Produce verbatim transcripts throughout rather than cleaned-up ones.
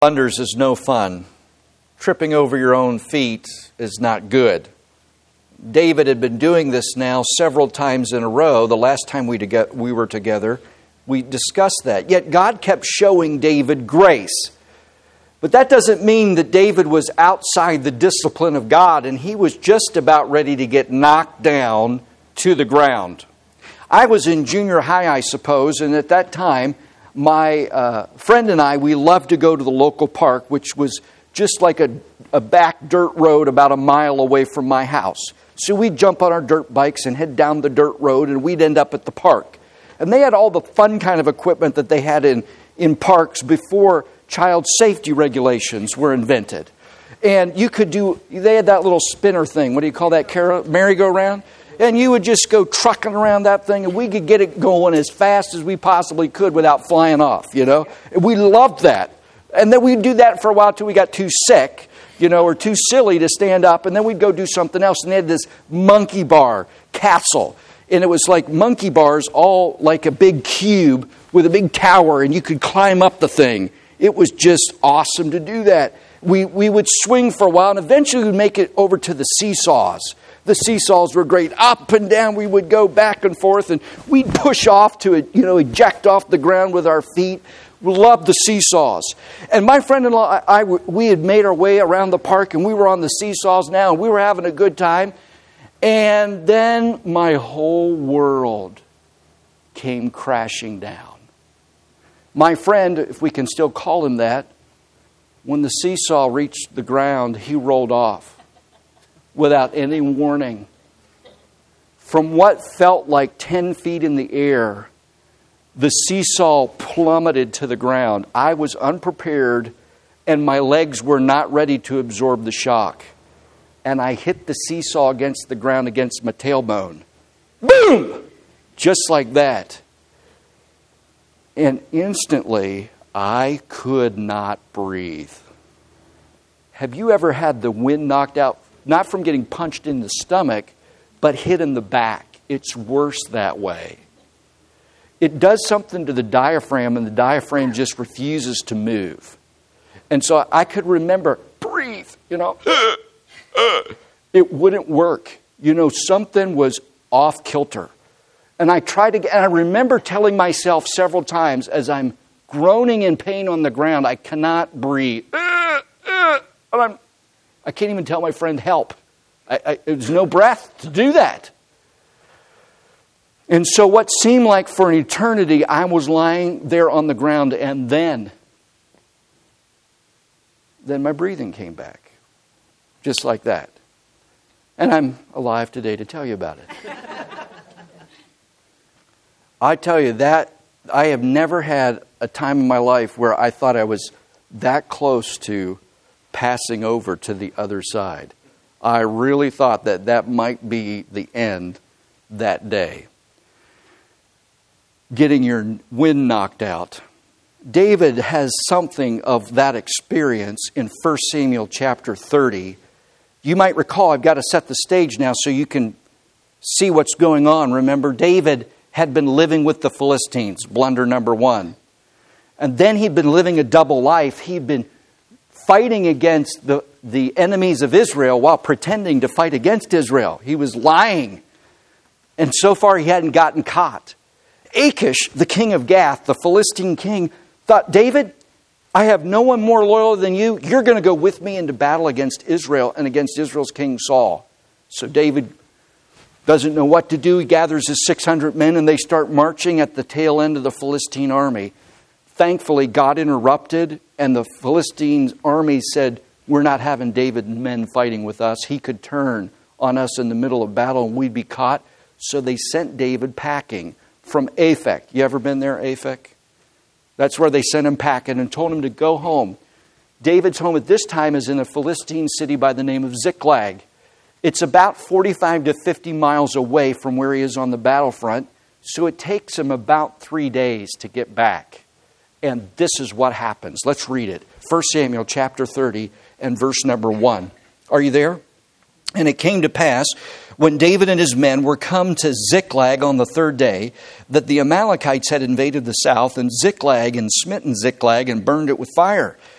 Blunders is no fun. Tripping over your own feet is not good. David had been doing this now several times in a row. The last time we, to we were together, we discussed that. Yet God kept showing David grace. But that doesn't mean that David was outside the discipline of God and he was just about ready to get knocked down to the ground. I was in junior high, I suppose, and at that time, my uh, friend and I, we loved to go to the local park, which was just like a, a back dirt road about a mile away from my house. So we'd jump on our dirt bikes and head down the dirt road, and we'd end up at the park. And they had all the fun kind of equipment that they had in, in parks before child safety regulations were invented. And you could do, they had that little spinner thing. What do you call that, Kara? Merry-go-round? And you would just go trucking around that thing, and we could get it going as fast as we possibly could without flying off, you know. And we loved that. And then we'd do that for a while till we got too sick, you know, or too silly to stand up. And then we'd go do something else. And they had this monkey bar castle. And it was like monkey bars all like a big cube with a big tower, and you could climb up the thing. It was just awesome to do that. We, we would swing for a while, and eventually we'd make it over to the seesaws. The seesaws were great. Up and down we would go back and forth, and we'd push off to, you know, eject off the ground with our feet. We loved the seesaws. And my friend-in-law, I, I, we had made our way around the park, and we were on the seesaws now, and we were having a good time. And then my whole world came crashing down. My friend, if we can still call him that, when the seesaw reached the ground, he rolled off without any warning. From what felt like ten feet in the air, the seesaw plummeted to the ground. I was unprepared, and my legs were not ready to absorb the shock. And I hit the seesaw against the ground, against my tailbone. Boom! Just like that. And instantly, I could not breathe. Have you ever had the wind knocked out? Not from getting punched in the stomach, but hit in the back. It's worse that way. It does something to the diaphragm, and the diaphragm just refuses to move. And so I could remember, breathe, you know. It wouldn't work. You know, something was off kilter. And I tried to get, and I remember telling myself several times as I'm groaning in pain on the ground, I cannot breathe. I'm, I can't even tell my friend, help. I, I, there's no breath to do that. And so what seemed like for an eternity, I was lying there on the ground, and then, then my breathing came back. Just like that. And I'm alive today to tell you about it. I tell you that, I have never had a time in my life where I thought I was that close to passing over to the other side. I really thought that that might be the end that day. Getting your wind knocked out. David has something of that experience in First Samuel chapter thirty. You might recall, I've got to set the stage now so you can see what's going on. Remember, David had been living with the Philistines, blunder number one. And then he'd been living a double life. He'd been fighting against the, the enemies of Israel while pretending to fight against Israel. He was lying. And so far he hadn't gotten caught. Achish, the king of Gath, the Philistine king, thought, David, I have no one more loyal than you. You're going to go with me into battle against Israel and against Israel's king Saul. So David doesn't know what to do. He gathers his six hundred men and they start marching at the tail end of the Philistine army. Thankfully, God interrupted and the Philistine army said, we're not having David and men fighting with us. He could turn on us in the middle of battle and we'd be caught. So they sent David packing from Aphek. You ever been there, Aphek? That's where they sent him packing and told him to go home. David's home at this time is in a Philistine city by the name of Ziklag. It's about forty-five to fifty miles away from where he is on the battlefront. So it takes him about three days to get back. And this is what happens. Let's read it. First Samuel chapter thirty and verse number one. Are you there? And it came to pass, when David and his men were come to Ziklag on the third day, that the Amalekites had invaded the south, and Ziklag, and smitten Ziklag, and burned it with fire.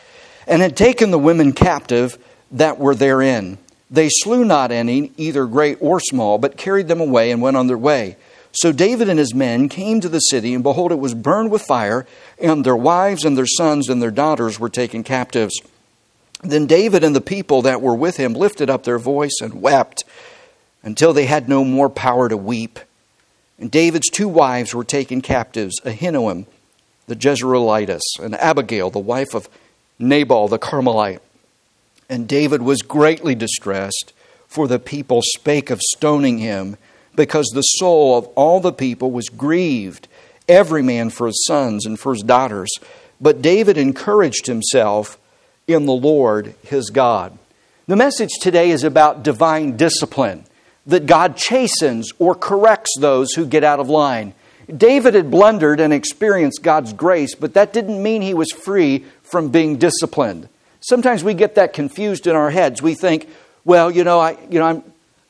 and had taken the women captive that were therein. They slew not any, either great or small, but carried them away and went on their way. So David and his men came to the city, and behold, it was burned with fire, and their wives and their sons and their daughters were taken captives. Then David and the people that were with him lifted up their voice and wept until they had no more power to weep. And David's two wives were taken captives, Ahinoam the Jezreelitess, and Abigail, the wife of Nabal the Carmelite. And David was greatly distressed, for the people spake of stoning him, because the soul of all the people was grieved, every man for his sons and for his daughters. But David encouraged himself in the Lord his God. The message today is about divine discipline, that God chastens or corrects those who get out of line. David had blundered and experienced God's grace, but that didn't mean he was free from being disciplined. Sometimes we get that confused in our heads. We think, well, you know, I, you know, I'm,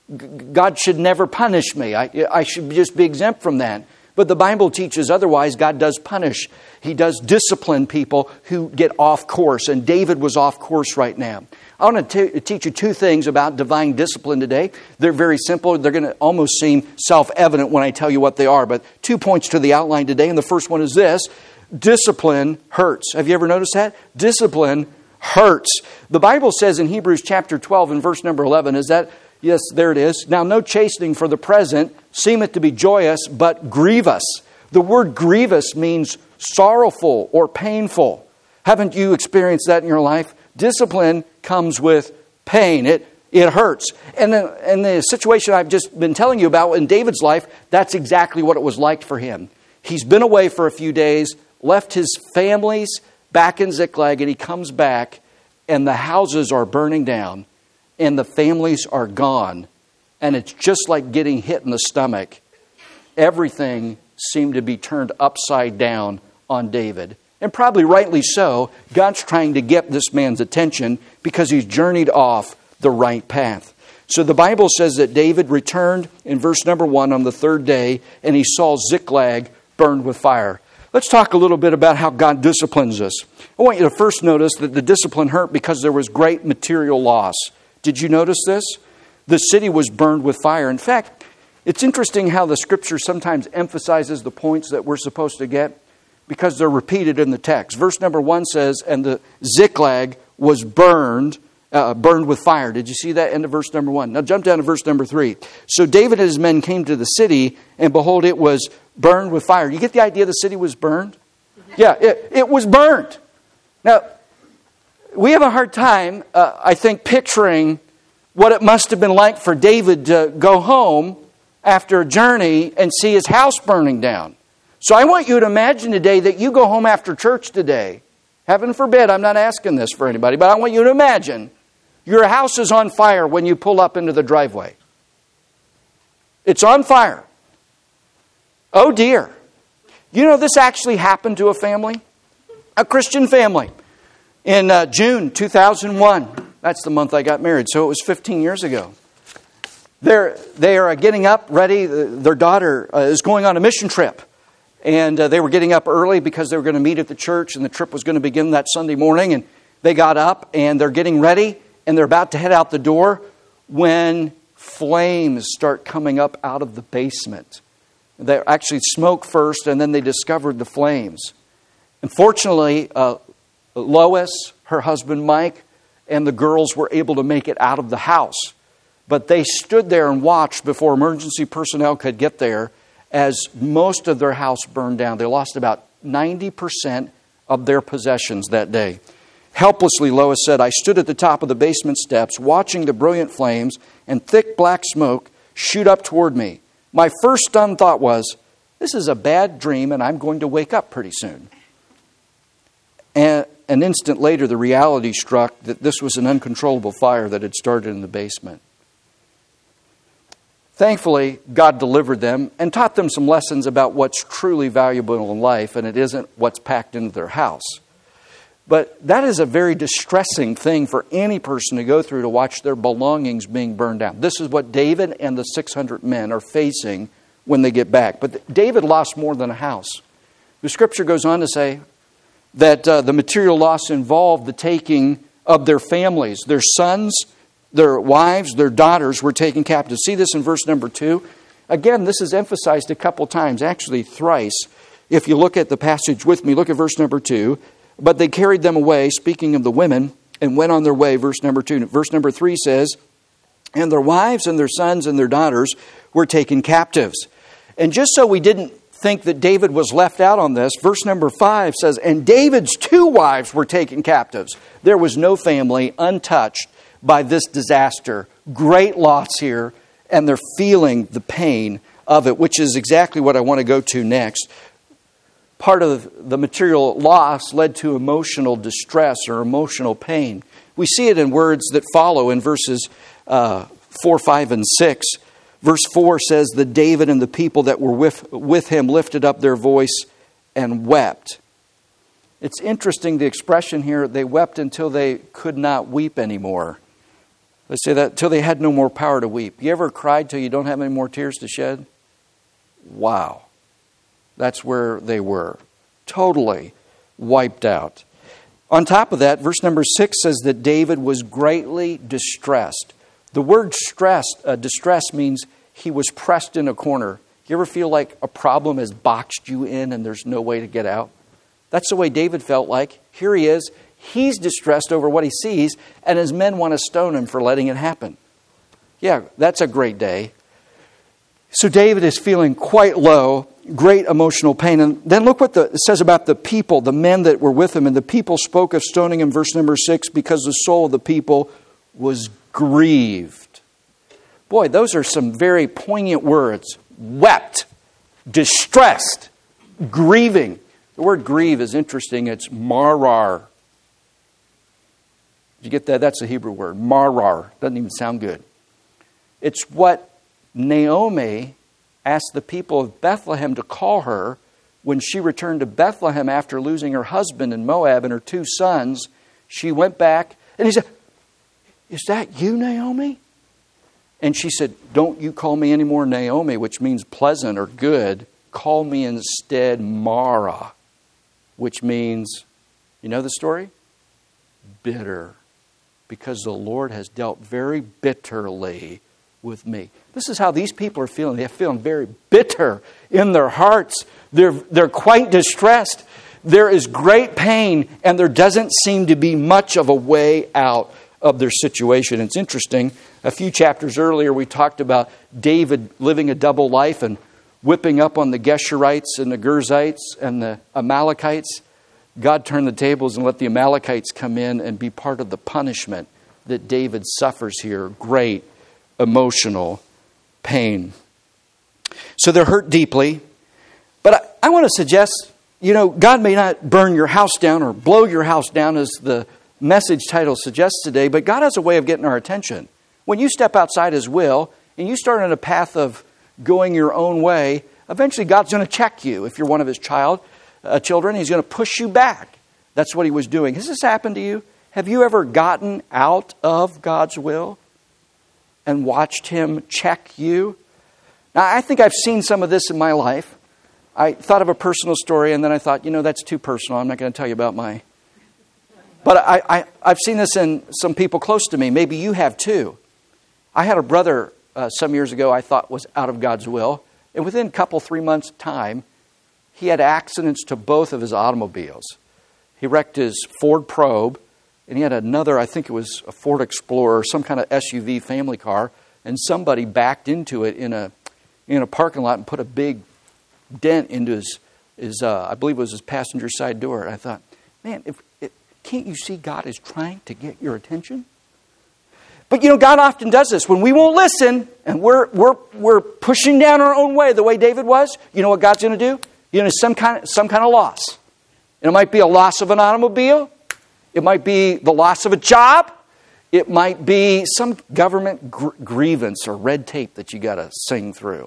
God should never punish me. I, I should just be exempt from that. But the Bible teaches otherwise. God does punish. He does discipline people who get off course. And David was off course right now. I want to t- teach you two things about divine discipline today. They're very simple. They're going to almost seem self-evident when I tell you what they are. But two points to the outline today. And the first one is this. Discipline hurts. Have you ever noticed that? Discipline hurts. The Bible says in Hebrews chapter twelve and verse number eleven, is that, yes, there it is. Now no chastening for the present seemeth to be joyous, but grievous. The word grievous means sorrowful or painful. Haven't you experienced that in your life? Discipline comes with pain. It it hurts. And the, and the situation I've just been telling you about in David's life, that's exactly what it was like for him. He's been away for a few days, left his families back in Ziklag, and he comes back, and the houses are burning down, and the families are gone. And it's just like getting hit in the stomach. Everything seemed to be turned upside down on David. And probably rightly so. God's trying to get this man's attention because he's journeyed off the right path. So the Bible says that David returned in verse number one on the third day, and he saw Ziklag burned with fire. Let's talk a little bit about how God disciplines us. I want you to first notice that the discipline hurt because there was great material loss. Did you notice this? The city was burned with fire. In fact, it's interesting how the Scripture sometimes emphasizes the points that we're supposed to get because they're repeated in the text. Verse number one says, and the Ziklag was burned, uh, burned with fire. Did you see that? End of verse number one. Now jump down to verse number three. So David and his men came to the city, and behold, it was burned with fire. You get the idea the city was burned? Yeah, it, it was burned. Now, we have a hard time, uh, I think, picturing what it must have been like for David to go home after a journey and see his house burning down. So I want you to imagine today that you go home after church today. Heaven forbid, I'm not asking this for anybody, but I want you to imagine your house is on fire when you pull up into the driveway. It's on fire. Oh dear. You know, this actually happened to a family, a Christian family, in uh, June two thousand one. That's the month I got married, so it was fifteen years ago. They're, they are getting up, ready. Their daughter uh, is going on a mission trip. And uh, they were getting up early because they were going to meet at the church, and the trip was going to begin that Sunday morning. And they got up, and they're getting ready, and they're about to head out the door when flames start coming up out of the basement. They actually smoke first, and then they discovered the flames. Unfortunately, uh, Lois, her husband Mike, and the girls were able to make it out of the house. But they stood there and watched before emergency personnel could get there as most of their house burned down. They lost about ninety percent of their possessions that day. Helplessly, Lois said, I stood at the top of the basement steps watching the brilliant flames and thick black smoke shoot up toward me. My first stunned thought was, this is a bad dream and I'm going to wake up pretty soon. And an instant later, the reality struck that this was an uncontrollable fire that had started in the basement. Thankfully, God delivered them and taught them some lessons about what's truly valuable in life, and it isn't what's packed into their house. But that is a very distressing thing for any person to go through, to watch their belongings being burned down. This is what David and the six hundred men are facing when they get back. But David lost more than a house. The Scripture goes on to say, that uh, the material loss involved the taking of their families. Their sons, their wives, their daughters were taken captive. See this in verse number two? Again, this is emphasized a couple times, actually thrice. If you look at the passage with me, look at verse number two. But they carried them away, speaking of the women, and went on their way, verse number two. Verse number three says, and their wives and their sons and their daughters were taken captives. And just so we didn't think that David was left out on this, verse number five says, and David's two wives were taken captives. There was no family untouched by this disaster. Great loss here, and they're feeling the pain of it, which is exactly what I want to go to next. Part of the material loss led to emotional distress or emotional pain. We see it in words that follow in verses uh, four, five, and six. Verse four says that David and the people that were with, with him lifted up their voice and wept. It's interesting, the expression here, they wept until they could not weep anymore. Let's say that, until they had no more power to weep. You ever cried till you don't have any more tears to shed? Wow. That's where they were. Totally wiped out. On top of that, verse number six says that David was greatly distressed. The word stressed, uh, distress means he was pressed in a corner. You ever feel like a problem has boxed you in and there's no way to get out? That's the way David felt like. Here he is. He's distressed over what he sees, and his men want to stone him for letting it happen. Yeah, that's a great day. So David is feeling quite low, great emotional pain. And then look what the, it says about the people, the men that were with him. And the people spoke of stoning him, verse number six, because the soul of the people was grieved. Boy, those are some very poignant words. Wept, distressed, grieving. The word grieve is interesting. It's marar. Did you get that? That's a Hebrew word. Marar. Doesn't even sound good. It's what Naomi asked the people of Bethlehem to call her when she returned to Bethlehem after losing her husband in Moab and her two sons. She went back and he said, is that you, Naomi? And she said, don't you call me anymore Naomi, which means pleasant or good. Call me instead Mara, which means, you know the story? Bitter. Because the Lord has dealt very bitterly with me. This is how these people are feeling. They're feeling very bitter in their hearts. They're, they're quite distressed. There is great pain, and there doesn't seem to be much of a way out of their situation. It's interesting. A few chapters earlier, we talked about David living a double life and whipping up on the Geshurites and the Girzites and the Amalekites. God turned the tables and let the Amalekites come in and be part of the punishment that David suffers here. Great emotional pain. So they're hurt deeply. But I, I want to suggest, you know, God may not burn your house down or blow your house down as the message title suggests today, but God has a way of getting our attention. When you step outside His will and you start on a path of going your own way, eventually God's going to check you. If you're one of His child, uh, children, He's going to push you back. That's what He was doing. Has this happened to you? Have you ever gotten out of God's will and watched Him check you? Now, I think I've seen some of this in my life. I thought of a personal story, and then I thought, you know, that's too personal. I'm not going to tell you about my... But I, I, I've seen this in some people close to me. Maybe you have too. I had a brother uh, some years ago I thought was out of God's will. And within a couple, three months' time, he had accidents to both of his automobiles. He wrecked his Ford Probe, and he had another, I think it was a Ford Explorer, some kind of S U V family car, and somebody backed into it in a in a parking lot and put a big dent into his, his uh, I believe it was his passenger side door. And I thought, man, if, if, can't you see God is trying to get your attention? But you know, God often does this. When we won't listen and we're we're we're pushing down our own way the way David was, you know what God's going to do? You know, some kind of, some kind of loss. And it might be a loss of an automobile. It might be the loss of a job. It might be some government gr- grievance or red tape that you got to sing through.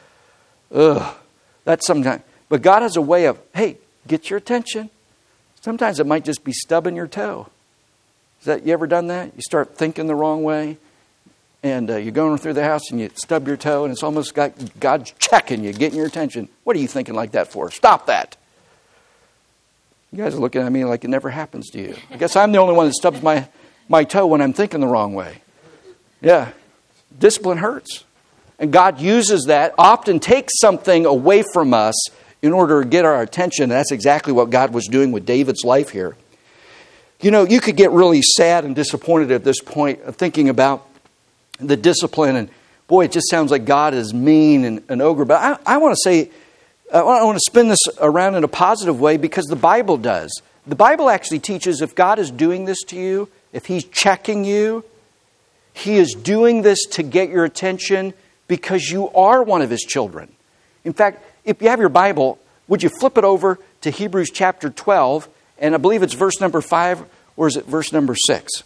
Ugh, that's sometimes. But God has a way of, hey, get your attention. Sometimes it might just be stubbing your toe. Is that, you ever done that? You start thinking the wrong way, and uh, you're going through the house and you stub your toe, and it's almost like God's checking you, getting your attention. What are you thinking like that for? Stop that. You guys are looking at me like it never happens to you. I guess I'm the only one that stubs my, my toe when I'm thinking the wrong way. Yeah. Discipline hurts. And God uses that, often takes something away from us in order to get our attention. And that's exactly what God was doing with David's life here. You know, you could get really sad and disappointed at this point of thinking about the discipline. And boy, it just sounds like God is mean and an ogre. But I, I want to say, I want to spin this around in a positive way because the Bible does. The Bible actually teaches if God is doing this to you, if He's checking you, He is doing this to get your attention because you are one of His children. In fact, if you have your Bible, would you flip it over to Hebrews chapter twelve, and I believe it's verse number five, or is it verse number six?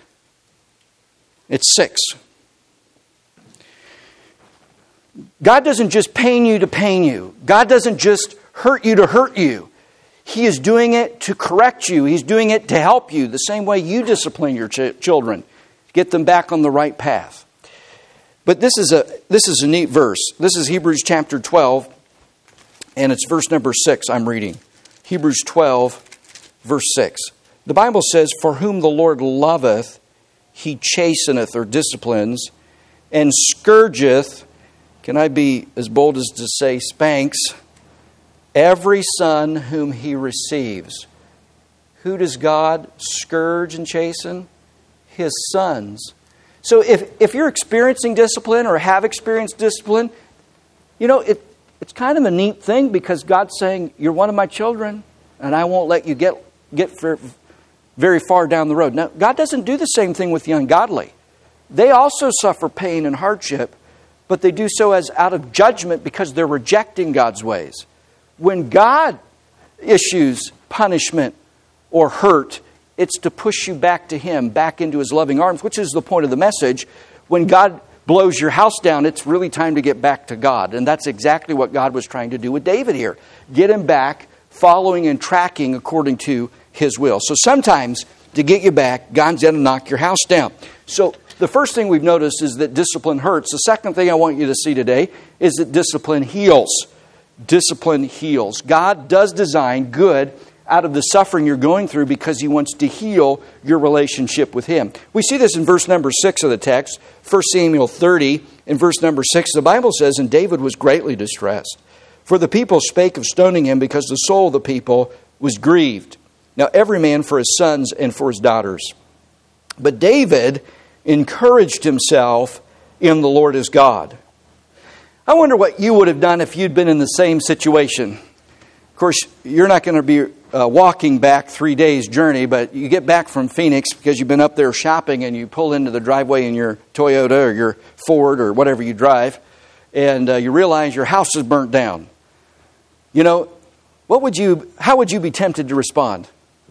It's six. God doesn't just pain you to pain you. God doesn't just hurt you to hurt you. He is doing it to correct you. He's doing it to help you, the same way you discipline your ch- children. Get them back on the right path. But this is a this is a neat verse. This is Hebrews chapter twelve, and it's verse number six I'm reading. Hebrews twelve, verse six. The Bible says, "For whom the Lord loveth, He chasteneth," or disciplines, "and scourgeth," can I be as bold as to say spanks, "every son whom He receives." Who does God scourge and chasten? His sons. So if, if you're experiencing discipline or have experienced discipline, you know, it, it's kind of a neat thing because God's saying, you're one of my children and I won't let you get, get for, very far down the road. Now, God doesn't do the same thing with the ungodly. They also suffer pain and hardship, but they do so as out of judgment because they're rejecting God's ways. When God issues punishment or hurt, it's to push you back to Him, back into His loving arms, which is the point of the message. When God blows your house down, it's really time to get back to God. And that's exactly what God was trying to do with David here. Get him back, following and tracking according to His will. So sometimes, to get you back, God's going to knock your house down. So the first thing we've noticed is that discipline hurts. The second thing I want you to see today is that discipline heals. Discipline heals. God does design good out of the suffering you're going through because He wants to heal your relationship with Him. We see this in verse number six of the text, First Samuel thirty, in verse number six. The Bible says, "And David was greatly distressed, for the people spake of stoning him, because the soul of the people was grieved. Now every man for his sons and for his daughters. But David encouraged himself in the Lord his God." I wonder what you would have done if you'd been in the same situation. Of course, you're not going to be uh, walking back three days' journey, but you get back from Phoenix because you've been up there shopping and you pull into the driveway in your Toyota or your Ford or whatever you drive, and uh, you realize your house is burnt down. You know, what would you? How would you be tempted to respond?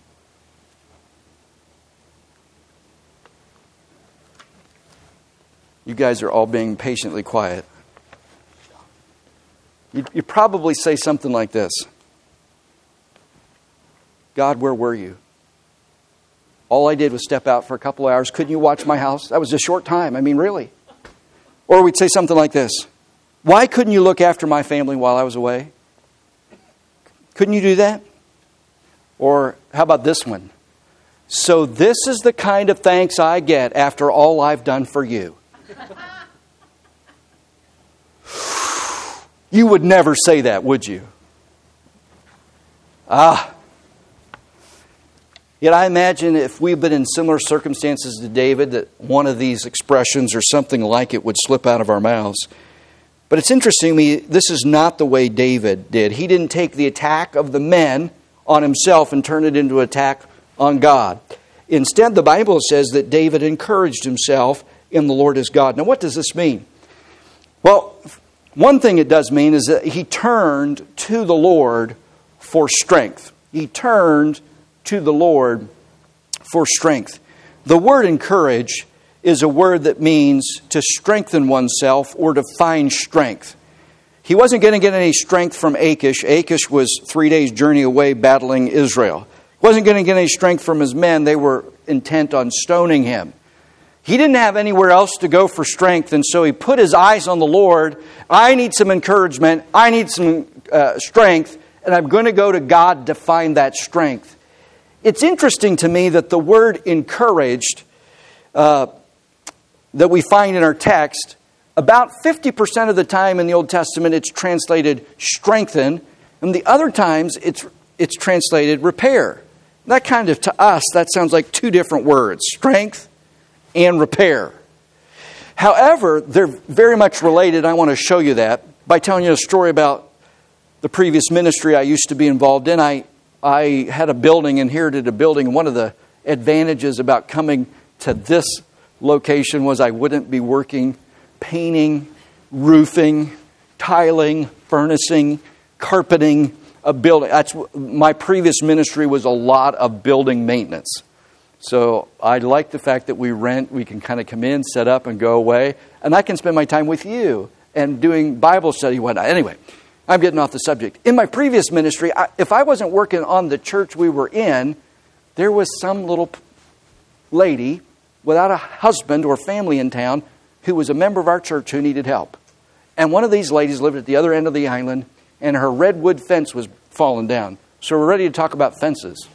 You guys are all being patiently quiet. You'd, you'd probably say something like this: "God, where were you? All I did was step out for a couple of hours. Couldn't you watch my house? That was a short time. I mean, really." Or we'd say something like this: "Why couldn't you look after my family while I was away? Couldn't you do that?" Or how about this one? "So this is the kind of thanks I get after all I've done for you." You would never say that, would you? Ah. Yet I imagine if we've been in similar circumstances to David, that one of these expressions or something like it would slip out of our mouths. But it's interesting to me, this is not the way David did. He didn't take the attack of the men on himself and turn it into an attack on God. Instead, the Bible says that David encouraged himself in the Lord his God. Now, what does this mean? Well, one thing it does mean is that he turned to the Lord for strength. He turned to the Lord for strength. The word encourage is a word that means to strengthen oneself or to find strength. He wasn't going to get any strength from Achish. Achish was three days' journey away battling Israel. He wasn't going to get any strength from his men. They were intent on stoning him. He didn't have anywhere else to go for strength, and so he put his eyes on the Lord. I need some encouragement. I need some uh, strength. and I'm going to go to God to find that strength. It's interesting to me that the word encouraged uh, that we find in our text, about fifty percent of the time in the Old Testament it's translated strengthen, and the other times it's it's translated repair. That kind of, to us, that sounds like two different words, strength and repair. However, they're very much related. I want to show you that by telling you a story about the previous ministry I used to be involved in. I I had a building, inherited a building. One of the advantages about coming to this location was I wouldn't be working painting, roofing, tiling, furnishing, carpeting a building. That's my previous ministry was a lot of building maintenance. So I like the fact that we rent, we can kind of come in, set up, and go away. And I can spend my time with you and doing Bible study and whatnot. Anyway, I'm getting off the subject. In my previous ministry, I, if I wasn't working on the church we were in, there was some little lady without a husband or family in town who was a member of our church who needed help. And one of these ladies lived at the other end of the island, and her redwood fence was falling down. So we're ready to talk about fences.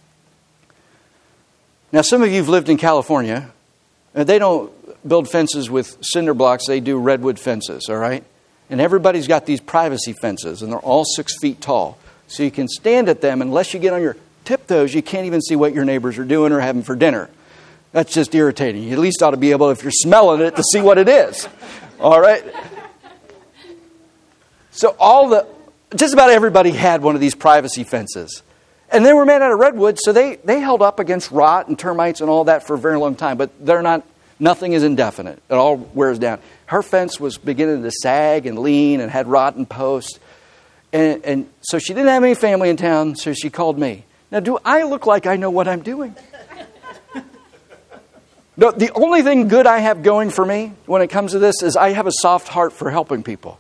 Now, some of you have lived in California. They don't build fences with cinder blocks. They do redwood fences, all right? And everybody's got these privacy fences, and they're all six feet tall. So you can stand at them. Unless you get on your tiptoes, you can't even see what your neighbors are doing or having for dinner. That's just irritating. You at least ought to be able, if you're smelling it, to see what it is. All right? So all the, just about everybody had one of these privacy fences. And they were made out of redwood, so they, they held up against rot and termites and all that for a very long time. But they're not, nothing is indefinite. It all wears down. Her fence was beginning to sag and lean and had rotten posts. And, and so she didn't have any family in town, so she called me. Now, do I look like I know what I'm doing? No, the only thing good I have going for me when it comes to this is I have a soft heart for helping people.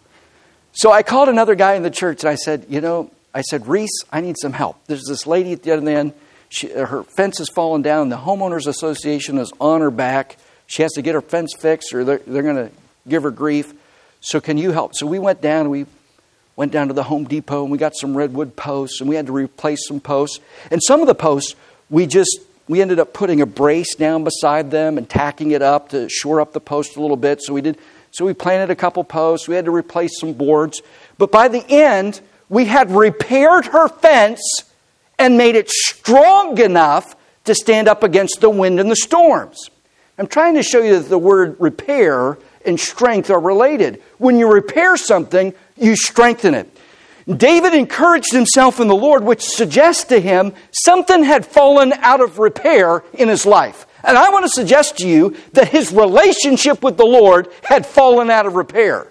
So I called another guy in the church and I said, you know, I said, Reese, I need some help. There's this lady at the other end. She, her fence has fallen down. The homeowners association is on her back. She has to get her fence fixed or they're, they're going to give her grief. So can you help? So we went down. We went down to the Home Depot and we got some redwood posts and we had to replace some posts. And some of the posts, we just, we ended up putting a brace down beside them and tacking it up to shore up the post a little bit. So we did. So we planted a couple posts. We had to replace some boards. But by the end, we had repaired her fence and made it strong enough to stand up against the wind and the storms. I'm trying to show you that the word repair and strength are related. When you repair something, you strengthen it. David encouraged himself in the Lord, which suggests to him something had fallen out of repair in his life. And I want to suggest to you that his relationship with the Lord had fallen out of repair.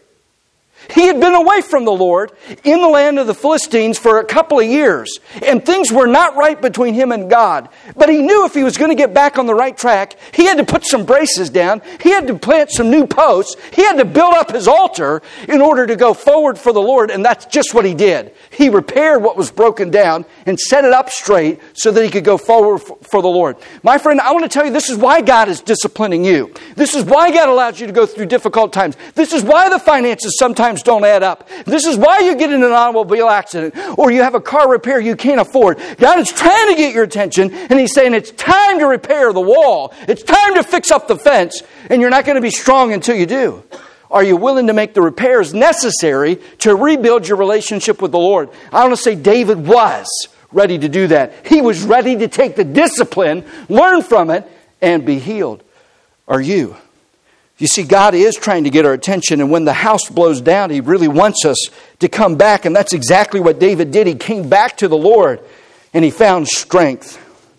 He had been away from the Lord in the land of the Philistines for a couple of years, and things were not right between him and God. But he knew if he was going to get back on the right track, he had to put some braces down, he had to plant some new posts, he had to build up his altar in order to go forward for the Lord, and that's just what he did. He repaired what was broken down and set it up straight so that he could go forward for the Lord. My friend, I want to tell you, this is why God is disciplining you. This is why God allows you to go through difficult times. This is why the finances sometimes don't add up. This is why you get in an automobile accident or you have a car repair you can't afford. God is trying to get your attention and He's saying it's time to repair the wall. It's time to fix up the fence, and you're not going to be strong until you do. Are you willing to make the repairs necessary to rebuild your relationship with the Lord? I want to say David was ready to do that. He was ready to take the discipline, learn from it, and be healed. Are you? You see, God is trying to get our attention, and when the house blows down, He really wants us to come back, and that's exactly what David did. He came back to the Lord, and he found strength.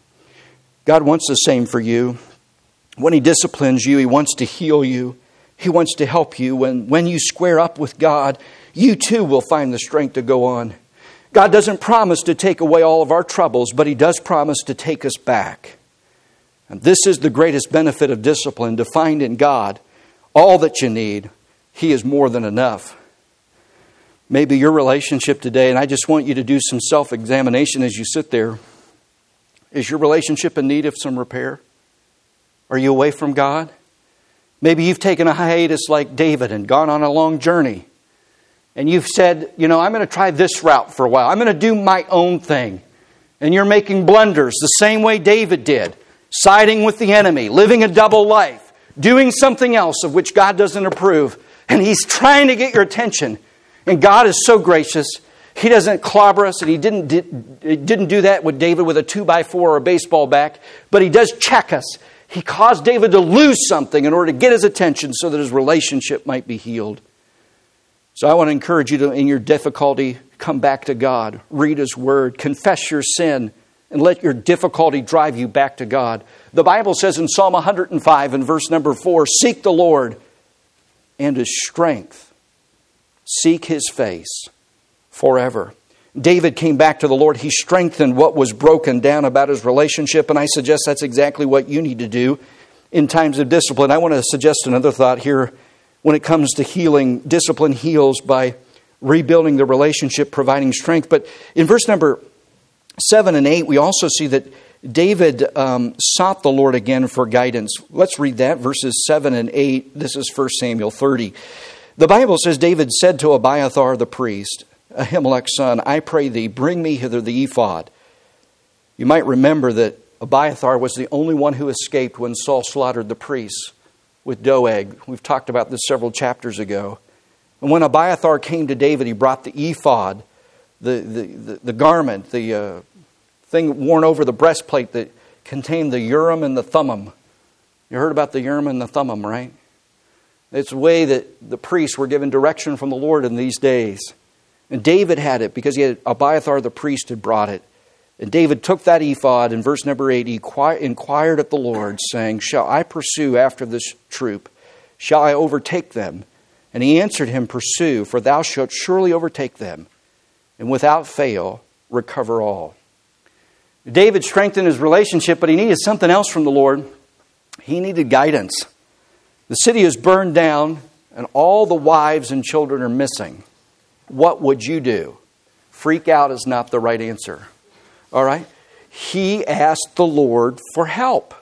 God wants the same for you. When He disciplines you, He wants to heal you. He wants to help you. When, when you square up with God, you too will find the strength to go on. God doesn't promise to take away all of our troubles, but He does promise to take us back. And this is the greatest benefit of discipline, to find in God all that you need. He is more than enough. Maybe your relationship today, and I just want you to do some self-examination as you sit there. Is your relationship in need of some repair? Are you away from God? Maybe you've taken a hiatus like David and gone on a long journey. and you've said, you know, I'm going to try this route for a while. I'm going to do my own thing. And you're making blunders the same way David did, siding with the enemy, living a double life, doing something else of which God doesn't approve. And He's trying to get your attention. And God is so gracious. He doesn't clobber us, and He didn't, did, didn't do that with David with a two by four or a baseball bat. But He does check us. He caused David to lose something in order to get his attention so that his relationship might be healed. So I want to encourage you to, in your difficulty, come back to God. Read His Word. Confess your sin. And let your difficulty drive you back to God. The Bible says in Psalm one hundred five and verse number four, seek the Lord and His strength. Seek His face forever. David came back to the Lord. He strengthened what was broken down about his relationship. And I suggest that's exactly what you need to do in times of discipline. I want to suggest another thought here. When it comes to healing, discipline heals by rebuilding the relationship, providing strength. But in verse number seven and eight, we also see that David um, sought the Lord again for guidance. Let's read that, verses seven and eight. This is First Samuel thirty. The Bible says, David said to Abiathar the priest, Ahimelech's son, I pray thee, bring me hither the ephod. You might remember that Abiathar was the only one who escaped when Saul slaughtered the priests with Doeg. We've talked about this several chapters ago. And when Abiathar came to David, he brought the ephod, the, the, the, the garment, the uh, thing worn over the breastplate that contained the Urim and the Thummim. You heard about the Urim and the Thummim, right? It's the way that the priests were given direction from the Lord in these days. And David had it because he had Abiathar the priest had brought it. And David took that ephod, in verse number eight, he inquired at the Lord, saying, shall I pursue after this troop? Shall I overtake them? And he answered him, pursue, for thou shalt surely overtake them, and without fail recover all. David strengthened his relationship, but he needed something else from the Lord. He needed guidance. The city is burned down, and all the wives and children are missing. What would you do? Freak out is not the right answer. All right? He asked the Lord for help.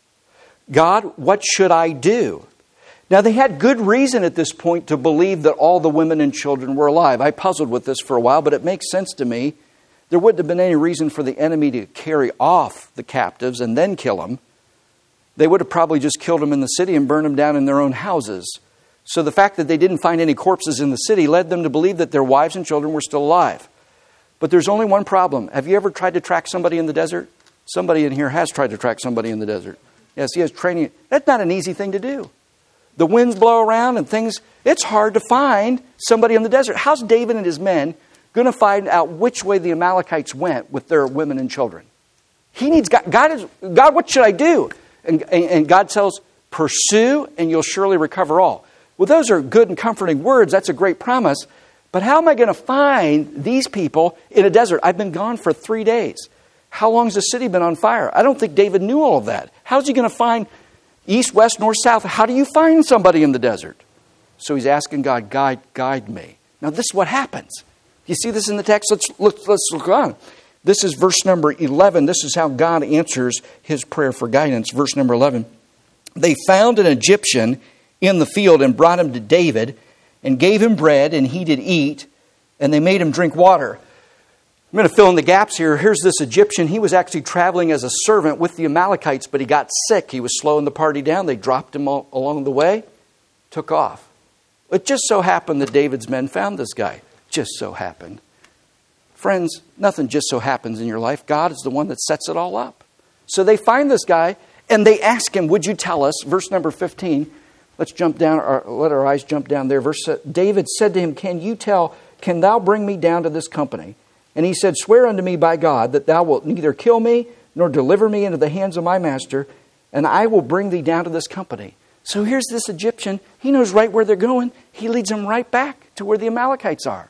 God, what should I do? Now, they had good reason at this point to believe that all the women and children were alive. I puzzled with this for a while, but it makes sense to me. There wouldn't have been any reason for the enemy to carry off the captives and then kill them. They would have probably just killed them in the city and burned them down in their own houses. So the fact that they didn't find any corpses in the city led them to believe that their wives and children were still alive. But there's only one problem. Have you ever tried to track somebody in the desert? Somebody in here has tried to track somebody in the desert. Yes, he has training. That's not an easy thing to do. The winds blow around and things, it's hard to find somebody in the desert. How's David and his men going to find out which way the Amalekites went with their women and children? He needs God. God, is, God what should I do? And, and, and God tells, pursue and you'll surely recover all. Well, those are good and comforting words. That's a great promise. But how am I going to find these people in a desert? I've been gone for three days. How long has the city been on fire? I don't think David knew all of that. How's he going to find east, west, north, south? How do you find somebody in the desert? So he's asking God, guide, guide me. Now this is what happens. You see this in the text? Let's look, let's look on. This is verse number eleven. This is how God answers his prayer for guidance. Verse number eleven. They found an Egyptian in the field and brought him to David and gave him bread, and he did eat, and they made him drink water. I'm going to fill in the gaps here. Here's this Egyptian. He was actually traveling as a servant with the Amalekites, but he got sick. He was slowing the party down. They dropped him all along the way, took off. It just so happened that David's men found this guy. Just so happened. Friends, nothing just so happens in your life. God is the one that sets it all up. So they find this guy, and they ask him, would you tell us, verse number fifteen, let's jump down, or let our eyes jump down there. Verse David said to him, can you tell, can thou bring me down to this company? And he said, swear unto me by God that thou wilt neither kill me nor deliver me into the hands of my master, and I will bring thee down to this company. So here's this Egyptian. He knows right where they're going. He leads them right back to where the Amalekites are.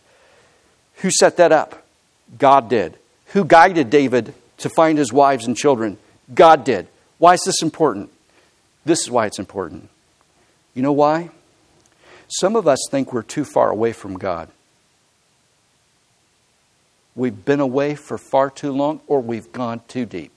Who set that up? God did. Who guided David to find his wives and children? God did. Why is this important? This is why it's important. You know why? Some of us think we're too far away from God. We've been away for far too long, or we've gone too deep.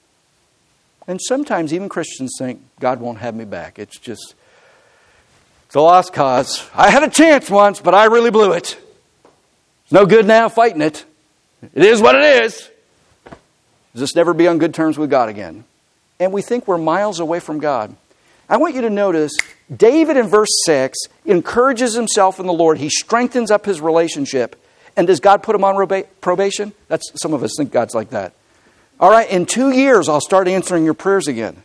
And sometimes even Christians think, God won't have me back. It's just, It's a lost cause. I had a chance once, but I really blew it. It's no good now fighting it. It is what it is. Just never be on good terms with God again. And we think we're miles away from God. I want you to notice, David in verse six encourages himself in the Lord. He strengthens up his relationship. And does God put him on roba- probation? That's, some of us think God's like that. All right, in two years, I'll start answering your prayers again.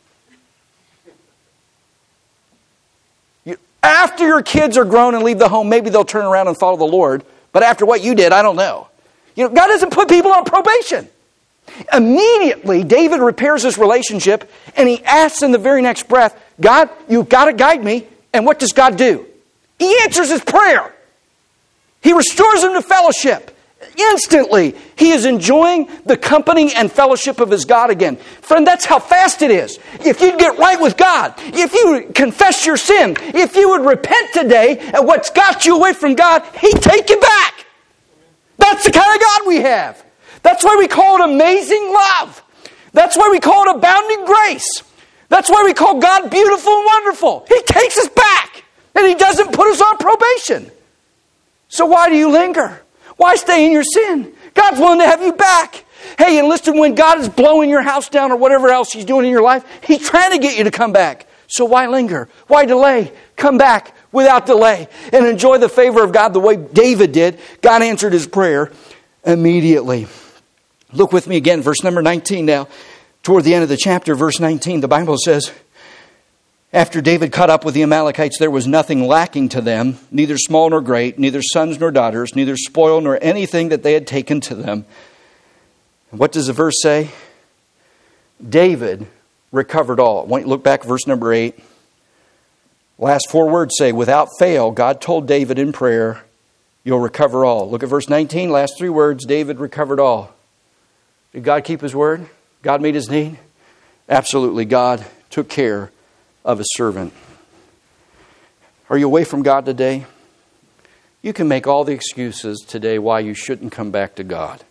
You, after your kids are grown and leave the home, maybe they'll turn around and follow the Lord. But after what you did, I don't know. You know, God doesn't put people on probation. Immediately, David repairs his relationship, and he asks in the very next breath, God, you've got to guide me. And what does God do? He answers his prayer. He restores him to fellowship. Instantly, he is enjoying the company and fellowship of his God again. Friend, that's how fast it is. If you'd get right with God, if you would confess your sin, if you would repent today at what's got you away from God, He'd take you back. That's the kind of God we have. That's why we call it amazing love. That's why we call it abounding grace. That's why we call God beautiful and wonderful. He takes us back, and He doesn't put us on probation. So why do you linger? Why stay in your sin? God's willing to have you back. Hey, and listen, when God is blowing your house down or whatever else He's doing in your life, He's trying to get you to come back. So why linger? Why delay? Come back without delay and enjoy the favor of God the way David did. God answered his prayer immediately. Look with me again, verse number nineteen now. Toward the end of the chapter, verse nineteen, the Bible says, after David caught up with the Amalekites, there was nothing lacking to them, neither small nor great, neither sons nor daughters, neither spoil nor anything that they had taken to them. What does the verse say? David recovered all. Why don't you look back, verse number eight. Last four words say, without fail, God told David in prayer, you'll recover all. Look at verse nineteen, last three words, David recovered all. Did God keep His word? God meet His need? Absolutely, God took care of His servant. Are you away from God today? You can make all the excuses today why you shouldn't come back to God.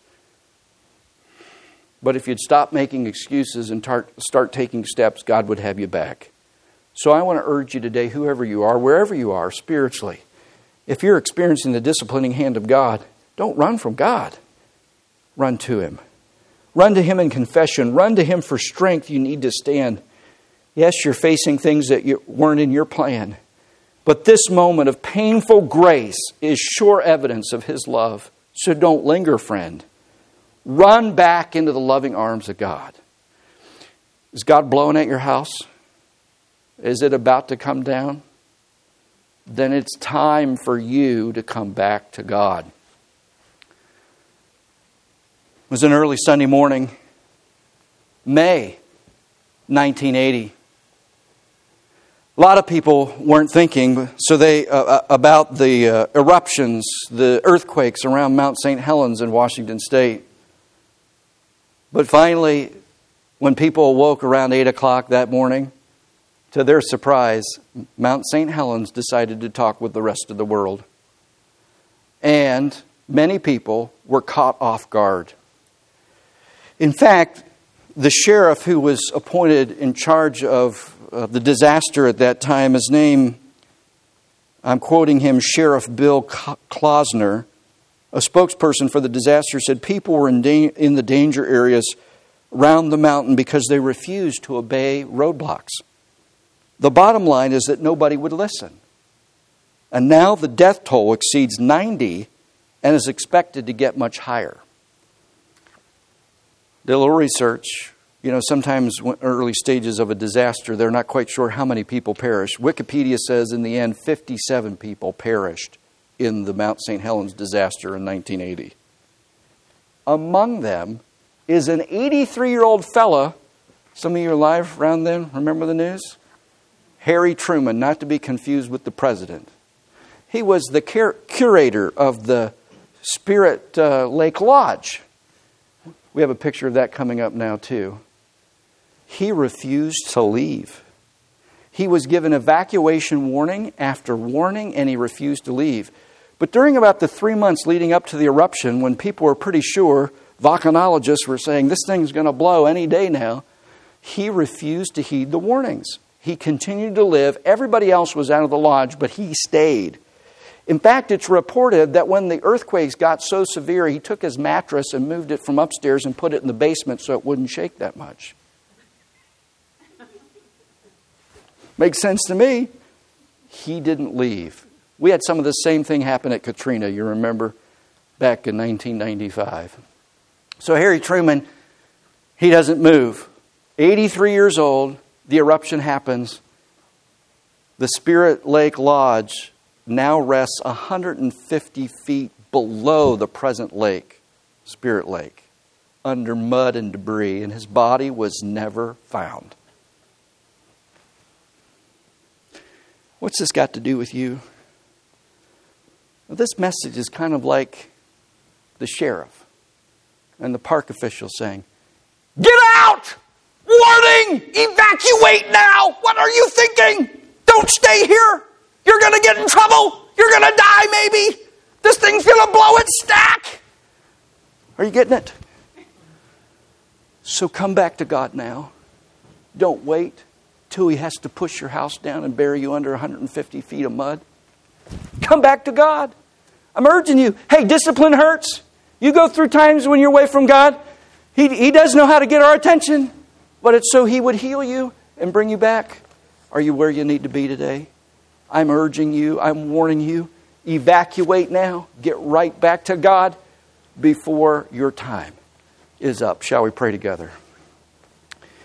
But if you'd stop making excuses and tar- start taking steps, God would have you back. So I want to urge you today, whoever you are, wherever you are spiritually, if you're experiencing the disciplining hand of God, don't run from God. Run to Him. Run to Him in confession. Run to Him for strength. You need to stand. Yes, you're facing things that you weren't in your plan. But this moment of painful grace is sure evidence of His love. So don't linger, friend. Run back into the loving arms of God. Is God blowing at your house? Is it about to come down? Then it's time for you to come back to God. It was an early Sunday morning, May nineteen eighty. A lot of people weren't thinking so they uh, about the uh, eruptions, the earthquakes around Mount Saint Helens in Washington State. But finally, when people awoke around eight o'clock that morning, to their surprise, Mount Saint Helens decided to talk with the rest of the world. And many people were caught off guard. In fact, the sheriff who was appointed in charge of uh, the disaster at that time, his name, I'm quoting him, Sheriff Bill Klausner, a spokesperson for the disaster, said people were in, da- in the danger areas around the mountain because they refused to obey roadblocks. The bottom line is that nobody would listen. And now the death toll exceeds ninety and is expected to get much higher. Did a little research. You know, sometimes when early stages of a disaster, they're not quite sure how many people perish. Wikipedia says in the end, fifty-seven people perished in the Mount Saint Helens disaster in nineteen eighty. Among them is an eighty-three-year-old fella. Some of you are alive around then. Remember the news? Harry Truman, not to be confused with the president. He was the cur- curator of the Spirit uh, Lake Lodge. We have a picture of that coming up now too. He refused to leave. He was given evacuation warning after warning, and he refused to leave. But during about the three months leading up to the eruption, when people were pretty sure, volcanologists were saying this thing's going to blow any day now, he refused to heed the warnings. He continued to live. Everybody else was out of the lodge, but he stayed. In fact, it's reported that when the earthquakes got so severe, he took his mattress and moved it from upstairs and put it in the basement so it wouldn't shake that much. Makes sense to me. He didn't leave. We had some of the same thing happen at Katrina, you remember, back in nineteen ninety-five. So Harry Truman, he doesn't move. eighty-three years old, the eruption happens. The Spirit Lake Lodge now rests one hundred fifty feet below the present lake, Spirit Lake, under mud and debris, and his body was never found. What's this got to do with you? Well, this message is kind of like the sheriff and the park official saying, "Get out! Warning! Evacuate now! What are you thinking? Don't stay here! You're going to get in trouble! You're going to die maybe! This thing's going to blow its stack!" Are you getting it? So come back to God now. Don't wait till He has to push your house down and bury you under one hundred fifty feet of mud. Come back to God. I'm urging you. Hey, discipline hurts. You go through times when you're away from God. He, he does know how to get our attention, but it's so He would heal you and bring you back. Are you where you need to be today? I'm urging you. I'm warning you. Evacuate now. Get right back to God before your time is up. Shall we pray together?